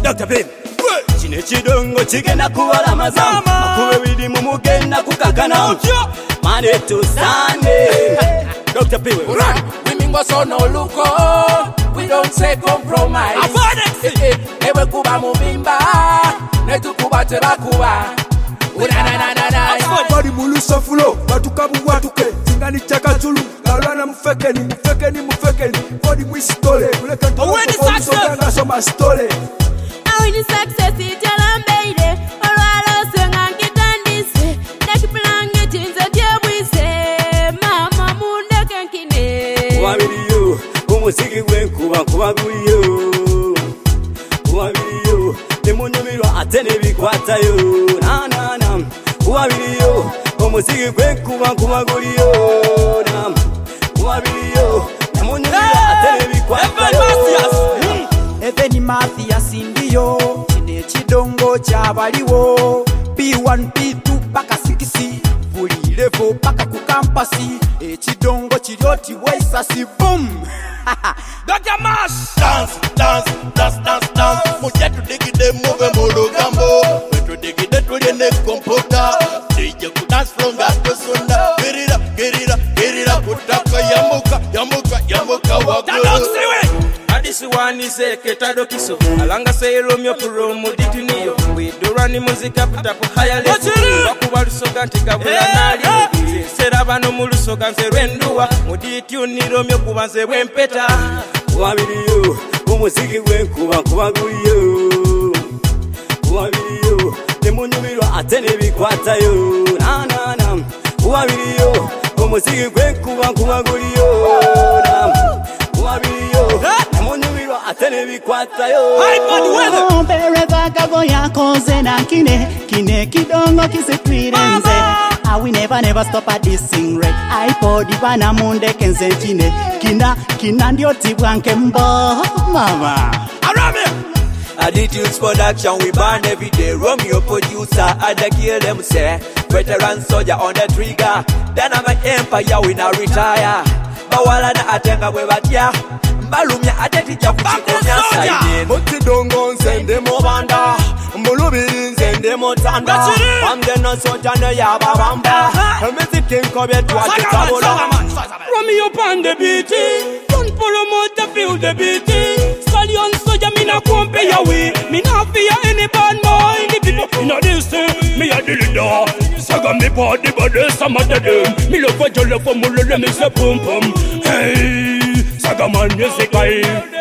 Dr. Bim Chine chidongo chigenda kuwala mazamu Makuwe widi mumugenda kukakana Monday to Sunday Dr. Bim We mingo so no luko We don't say compromise Ewe kuba mubimba Netu kuba teba kuba Bari mulusa fulo Batukabu watuke Tingani chaka zulu Galwana mufekeni Body mwistole Kuleka ntola Poliso ganga soma stole Awini success italambeide Olwalo senga nkitandise Nekipilangi chinze dyebwise Mama mundeke nkine Kuwabiriyo Umusiki gwenkuba kubaguliyo Kuwabiriyo Nemunyumirwa ate nebikwatayo Na Kuwabiriyo Umusiki gwenkuba kubaguliyo Kuwabiriyo Nemunyumirwa ate nebikwatayo Eveni Mathias ndiyo Chine chidongo chabaliwo P1, P2 paka 6 Buli level paka kukampasi Chidongo chirioti waisasi boom Dr. Mash Dance Muja tudigide move murugambo Wetu digide tuliene kompoda DJ ku dance from gato sunda Get it up Kutaka yamuka waglo Adisi wani se ketado kiso Alanga se Romeo promo dituniyo Widurani muzika putapo haya lefu Wakuba lusoga ntigabula nali Serabano mulusoga nse renduwa Mudituni Romeo kubanze wempeta Kuwabiriyo Umusiki gwenkuba kubaguliyo Kuwabiriyo Nemunyumirwa ate nebikwatayo Na Kuwabiriyo Umusiki gwenkuba kubaguliyo Kuwabiriyo Nemunyumirwa ate nebikwatayo Pereza kago yakoze na kine kidongo kisitwirenze We never stop at this sing rate iPod bana munde kenze chine Kina ndio tibwanke mbo Mama Attitudes production, we burn every day. Romeo producer, I da kill them say. Veteran soldier on the trigger. Dynamite empire, we now retire. Bawala na atenga we batia. Balumya ateticha kuchikomya saidi. Mutidongo nsende mobanda Mbulubiri nsende motanda Amde no sojane ya babamba Miziki nkobe tuwache tabola Romeo pan the beat Don't promote the feel the beat Stallion soldier me na kumpe ya we Me na fear any bad boy The people in a this me a the leader Saga me party but there's some of them Me love for jollof for mulele me say pum pum Hey Saga man music